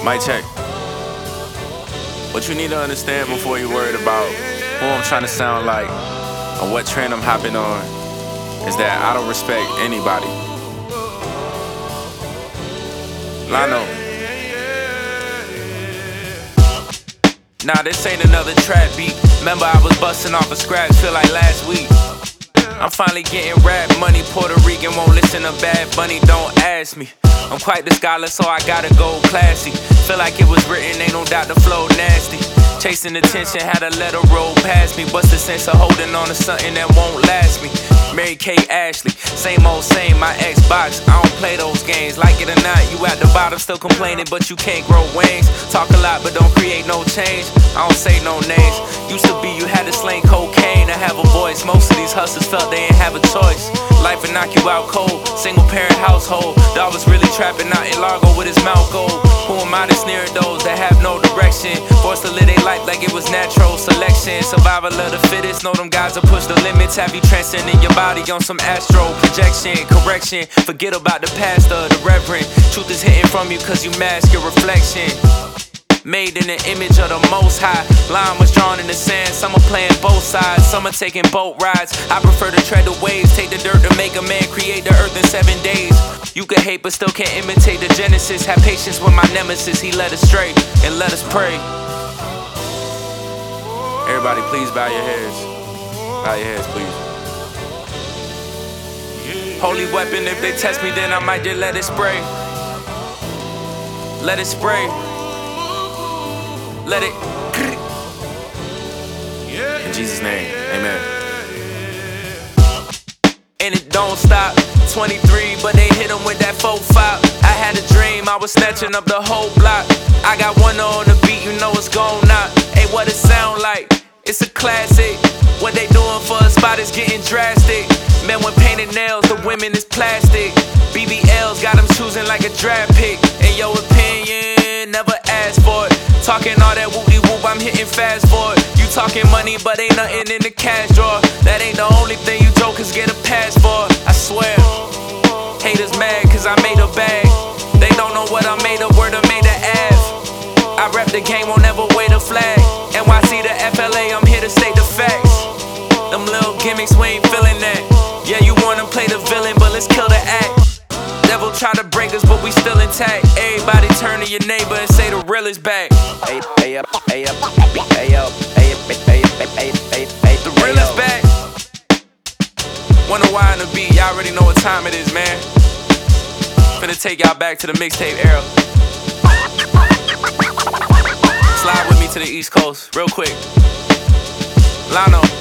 Mic check. What you need to understand before you're worried about who I'm trying to sound like or what trend I'm hopping on is that I don't respect anybody. Lano. Nah, this ain't another trap beat. Remember I was busting off a scratch, feel like last week. I'm finally getting rap money. Puerto Rican won't listen to Bad Bunny, don't ask me. I'm quite the scholar, so I gotta go classy. Feel like it was written, ain't no doubt the flow nasty. Chasing attention, had a letter roll past me. What's the sense of holding on to something that won't last me? Mary Kate Ashley, same old same, my Xbox, I don't play those games. Like it or not, you at the bottom still complaining, but you can't grow wings. Talk a lot, but don't create no change. I don't say no names. Used to be you had to sling cocaine to have a voice. Most of these hustlers felt they ain't have a choice. Life would knock you out cold, single parent household. Dog was really trapping out in Largo with his mouth gold. Who am I to sneer at those that have no direction? Forced to live their life like it was natural selection. Survival of the fittest, know them guys will push the limits. Have you transcending your body on some astral projection? Correction, forget about the pastor, the reverend. Truth is hitting from you cause you mask your reflection. Made in the image of the Most High. Line was drawn in the sand. Some are playing both sides, some are taking boat rides. I prefer to tread the waves, take the dirt to make a man, create the earth in 7 days. You can hate but still can't imitate the Genesis. Have patience with my nemesis, he led us stray, and let us pray. Everybody please bow your heads. Bow your heads please. Holy weapon, if they test me then I might just let it spray. Let it spray. Let it. In Jesus' name, amen. And it don't stop. 23, but they hit him with that 4-5. I had a dream, I was snatching up the whole block. I got one on the beat, you know it's gon' knock. Hey, what it sound like? It's a classic. What they doing for a spot is getting drastic. Men with painted nails, the women is plastic. BBLs got them choosing like a draft pick. In your opinion, never ask for it. Talking all that whoopty whoop, I'm hitting fast forward. You talking money, but ain't nothing in the cash drawer. That ain't the only thing you jokers get a pass for, I swear. Haters mad cause I made a bag. They don't know what I made of, word I made a Ave. I rep the game, won't never wait a flag. NYC to FLA, I'm here to state the facts. Them little gimmicks, we ain't feeling that. Yeah, you wanna play the villain, but let's kill the act. Devil try to break us, but we still intact. Everybody turn to your neighbor and say the real is back. The real is back. Wonder why on the beat, y'all already know what time it is, man. Finna take y'all back to the mixtape era. Slide with me to the East Coast, real quick. Lano.